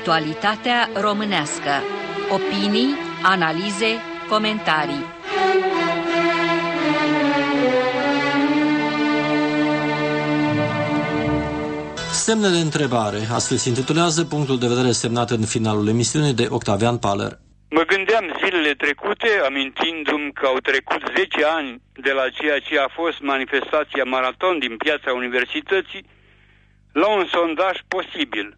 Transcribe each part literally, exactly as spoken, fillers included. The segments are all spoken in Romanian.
Actualitatea românească. Opinii, analize, comentarii. Semne de întrebare. Astfel se intitulează punctul de vedere semnat în finalul emisiunii de Octavian Paler. Mă gândeam zilele trecute, amintindu-mi că au trecut zece ani de la ceea ce a fost manifestația maraton din Piața Universității, la un sondaj posibil.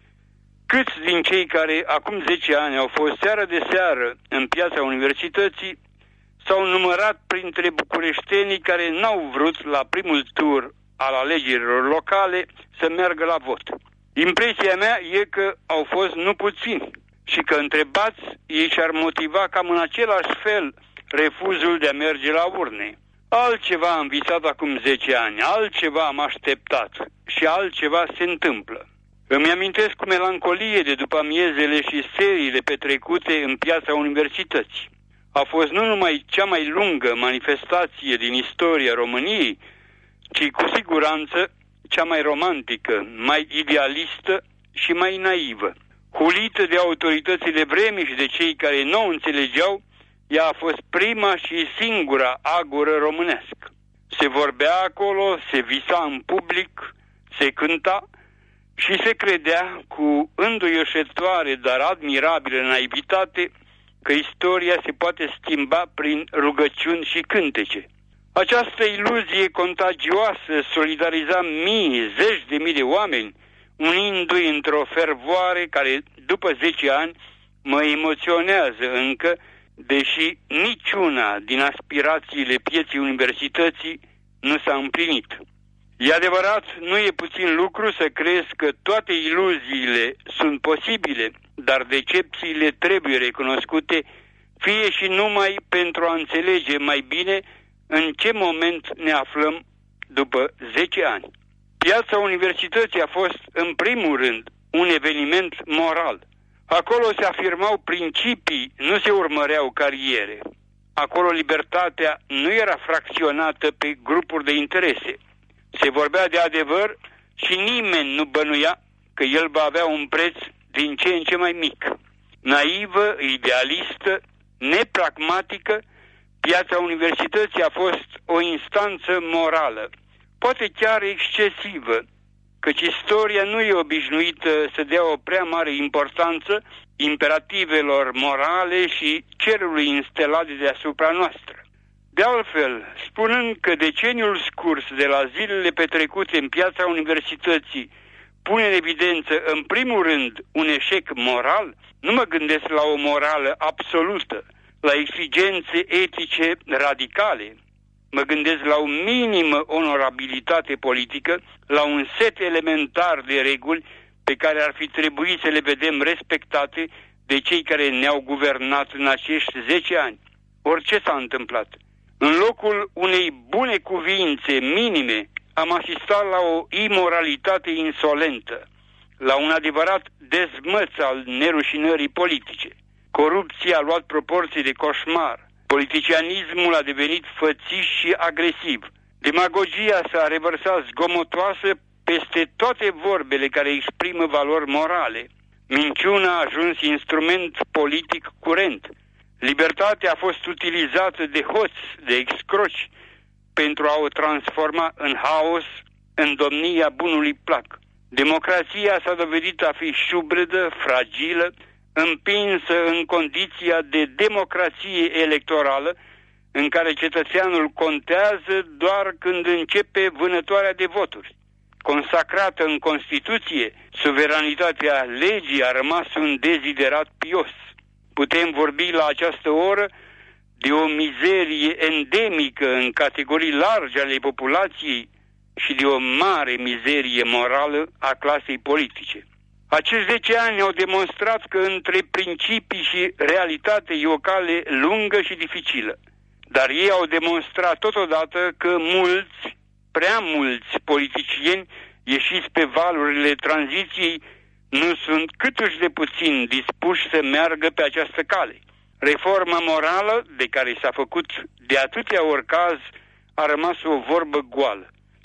Câți din cei care acum zece ani au fost seară de seară în Piața Universității s-au numărat printre bucureștenii care n-au vrut la primul tur al alegerilor locale să meargă la vot? Impresia mea e că au fost nu puțini și că întrebați ei și-ar motiva cam în același fel refuzul de a merge la urne. Altceva am visat acum zece ani, altceva am așteptat și altceva se întâmplă. Îmi amintesc cu melancolie de după amiezele și seriile petrecute în Piața Universității. A fost nu numai cea mai lungă manifestație din istoria României, ci cu siguranță cea mai romantică, mai idealistă și mai naivă. Hulită de autoritățile vremii și de cei care nu înțelegeau, ea a fost prima și singura agoră românească. Se vorbea acolo, se visa în public, se cânta și se credea cu înduioșătoare, dar admirabilă naivitate că istoria se poate schimba prin rugăciuni și cântece. Această iluzie contagioasă solidariza mii, zeci de mii de oameni, unindu-i într-o fervoare care, după zece ani, mă emoționează încă, deși niciuna din aspirațiile pieții universității nu s-a împlinit. E adevărat, nu e puțin lucru să crezi că toate iluziile sunt posibile, dar decepțiile trebuie recunoscute, fie și numai pentru a înțelege mai bine în ce moment ne aflăm după zece ani. Piața Universității a fost, în primul rând, un eveniment moral. Acolo se afirmau principii, nu se urmăreau cariere. Acolo libertatea nu era fracționată pe grupuri de interese. Se vorbea de adevăr și nimeni nu bănuia că el va avea un preț din ce în ce mai mic. Naivă, idealistă, nepragmatică, Piața Universității a fost o instanță morală, poate chiar excesivă, căci istoria nu e obișnuită să dea o prea mare importanță imperativelor morale și cerului instelat de deasupra noastră. De altfel, spunând că deceniul scurs de la zilele petrecute în Piața Universității pune în evidență, în primul rând, un eșec moral, nu mă gândesc la o morală absolută, la exigențe etice radicale. Mă gândesc la o minimă onorabilitate politică, la un set elementar de reguli pe care ar fi trebuit să le vedem respectate de cei care ne-au guvernat în acești zece ani. Orice s-a întâmplat. În locul unei bune cuvințe minime, am asistat la o imoralitate insolentă, la un adevărat dezmăț al nerușinării politice. Corupția a luat proporții de coșmar. Politicianismul a devenit fățiș și agresiv. Demagogia s-a revărsat zgomotoasă peste toate vorbele care exprimă valori morale. Minciuna a ajuns instrument politic curent. Libertatea a fost utilizată de hoți, de excroci, pentru a o transforma în haos, în domnia bunului plac. Democrația s-a dovedit a fi șubredă, fragilă, împinsă în condiția de democrație electorală, în care cetățeanul contează doar când începe vânătoarea de voturi. Consacrată în Constituție, suveranitatea legii a rămas un deziderat pios. Putem vorbi la această oră de o mizerie endemică în categorii largi ale populației și de o mare mizerie morală a clasei politice. Acești zece ani au demonstrat că între principii și realitate e o cale lungă și dificilă. Dar ei au demonstrat totodată că mulți, prea mulți politicieni ieșiți pe valurile tranziției nu sunt câtuși de puțin dispuși să meargă pe această cale. Reforma morală de care s-a făcut de atâtea ori caz a rămas o vorbă goală.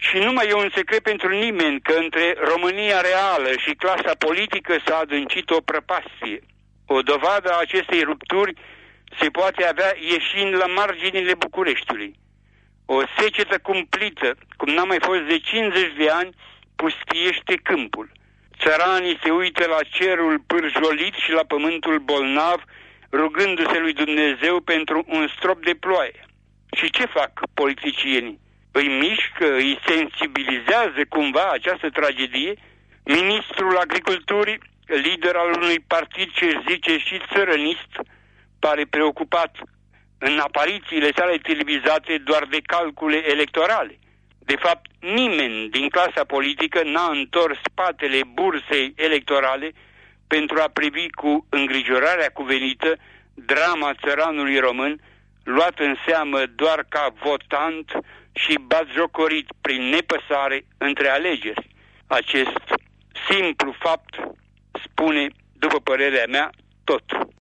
Și nu mai e un secret pentru nimeni că între România reală și clasa politică s-a adâncit o prăpastie. O dovadă a acestei rupturi se poate avea ieșind la marginile Bucureștiului. O secetă cumplită, cum n-a mai fost de cincizeci de ani, pustiește câmpul. Țăranii se uită la cerul pârjolit și la pământul bolnav, rugându-se lui Dumnezeu pentru un strop de ploaie. Și ce fac politicienii? Îi mișcă, îi sensibilizează cumva această tragedie? Ministrul Agriculturii, lider al unui partid ce își zice și țărănist, pare preocupat în aparițiile sale televizate doar de calcule electorale. De fapt, nimeni din clasa politică n-a întors spatele bursei electorale pentru a privi cu îngrijorarea cuvenită drama țăranului român, luat în seamă doar ca votant și batjocorit prin nepăsare între alegeri. Acest simplu fapt spune, după părerea mea, tot.